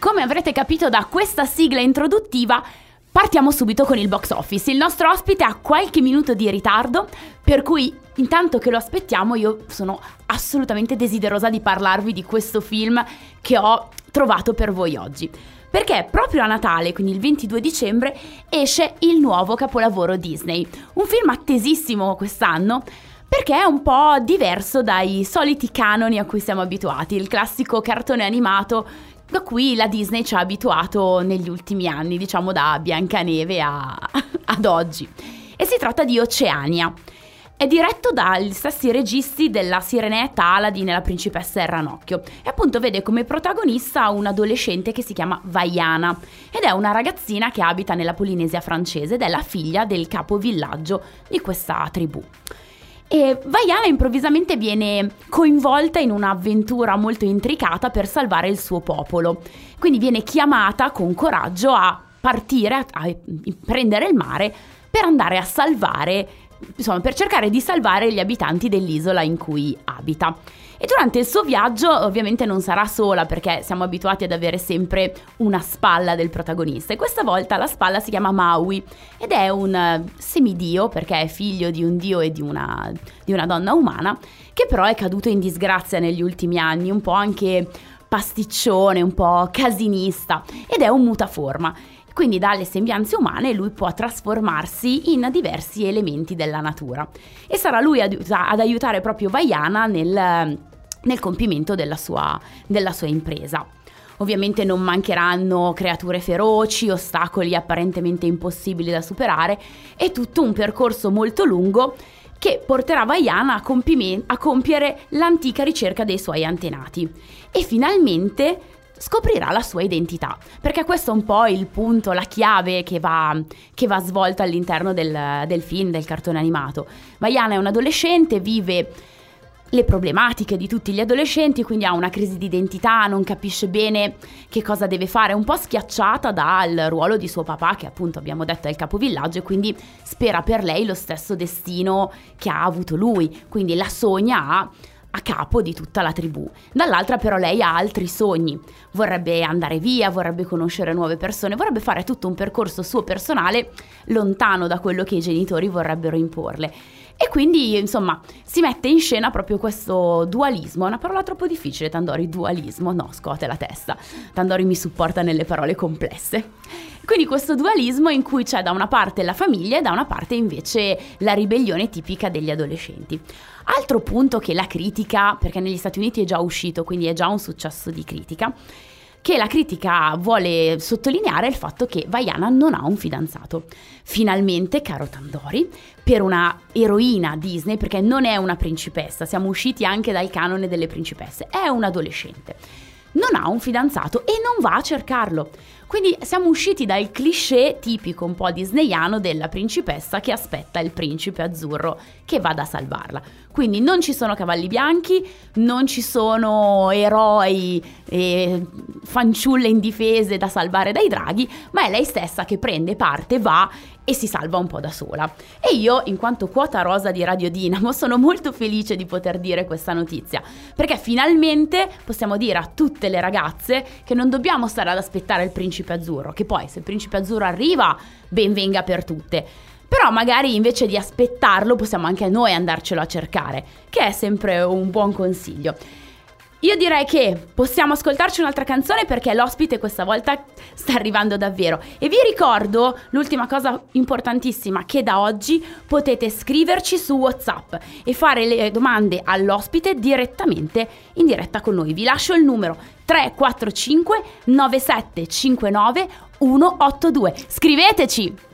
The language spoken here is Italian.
Come avrete capito da questa sigla introduttiva, partiamo subito con il box office. Il nostro ospite ha qualche minuto di ritardo, per cui intanto che lo aspettiamo io sono assolutamente desiderosa di parlarvi di questo film che ho trovato per voi oggi. Perché proprio a Natale, quindi il 22 dicembre, esce il nuovo capolavoro Disney. Un film attesissimo quest'anno, perché è un po' diverso dai soliti canoni a cui siamo abituati, il classico cartone animato da cui la Disney ci ha abituato negli ultimi anni, diciamo da Biancaneve ad oggi. E si tratta di Oceania. È diretto dagli stessi registi della Sirenetta, Aladdin e la Principessa e il Ranocchio. E appunto vede come protagonista un adolescente che si chiama Vaiana ed è una ragazzina che abita nella Polinesia francese ed è la figlia del capovillaggio di questa tribù. E Vaiana improvvisamente viene coinvolta in un'avventura molto intricata per salvare il suo popolo. Quindi viene chiamata con coraggio a partire, a prendere il mare per andare a salvare, insomma, per cercare di salvare gli abitanti dell'isola in cui abita. E durante il suo viaggio ovviamente non sarà sola, perché siamo abituati ad avere sempre una spalla del protagonista, e questa volta la spalla si chiama Maui ed è un semidio, perché è figlio di un dio e di una donna umana, che però è caduto in disgrazia negli ultimi anni, un po' anche pasticcione, un po' casinista, ed è un mutaforma. Quindi dalle sembianze umane lui può trasformarsi in diversi elementi della natura e sarà lui ad aiutare proprio Vaiana nel compimento della sua impresa. Ovviamente non mancheranno creature feroci, ostacoli apparentemente impossibili da superare e tutto un percorso molto lungo che porterà Vaiana a compiere l'antica ricerca dei suoi antenati e finalmente scoprirà la sua identità, perché questo è un po' il punto, la chiave che va svolta all'interno del film, del cartone animato. Vaiana è un adolescente, vive le problematiche di tutti gli adolescenti, quindi ha una crisi di identità, non capisce bene che cosa deve fare, un po' schiacciata dal ruolo di suo papà, che appunto abbiamo detto è il capovillaggio, e quindi spera per lei lo stesso destino che ha avuto lui, quindi la sogna a capo di tutta la tribù. Dall'altra però lei ha altri sogni, vorrebbe andare via, vorrebbe conoscere nuove persone, vorrebbe fare tutto un percorso suo personale lontano da quello che i genitori vorrebbero imporle. E quindi, insomma, si mette in scena proprio questo dualismo. È una parola troppo difficile, Tandori, dualismo? No, scuote la testa. Tandori mi supporta nelle parole complesse. Quindi questo dualismo in cui c'è da una parte la famiglia e da una parte invece la ribellione tipica degli adolescenti. Altro punto che la critica, perché negli Stati Uniti è già uscito, quindi è già un successo di critica, che la critica vuole sottolineare il fatto che Vaiana non ha un fidanzato. Finalmente, caro Tandori, per una eroina Disney, perché non è una principessa, siamo usciti anche dal canone delle principesse, è un adolescente, non ha un fidanzato e non va a cercarlo. Quindi siamo usciti dal cliché tipico un po' disneyano della principessa che aspetta il principe azzurro che vada a salvarla. Quindi non ci sono cavalli bianchi, non ci sono eroi e fanciulle indifese da salvare dai draghi, ma è lei stessa che prende parte, va e si salva un po' da sola. E io, in quanto quota rosa di Radio Dinamo, sono molto felice di poter dire questa notizia, perché finalmente possiamo dire a tutte le ragazze che non dobbiamo stare ad aspettare il principe azzurro, che poi se il principe azzurro arriva, ben venga per tutte. Però magari invece di aspettarlo possiamo anche noi andarcelo a cercare, che è sempre un buon consiglio. Io direi che possiamo ascoltarci un'altra canzone perché l'ospite questa volta sta arrivando davvero. E vi ricordo l'ultima cosa importantissima, che da oggi potete scriverci su WhatsApp e fare le domande all'ospite direttamente in diretta con noi. Vi lascio il numero 345 9759 182. Scriveteci!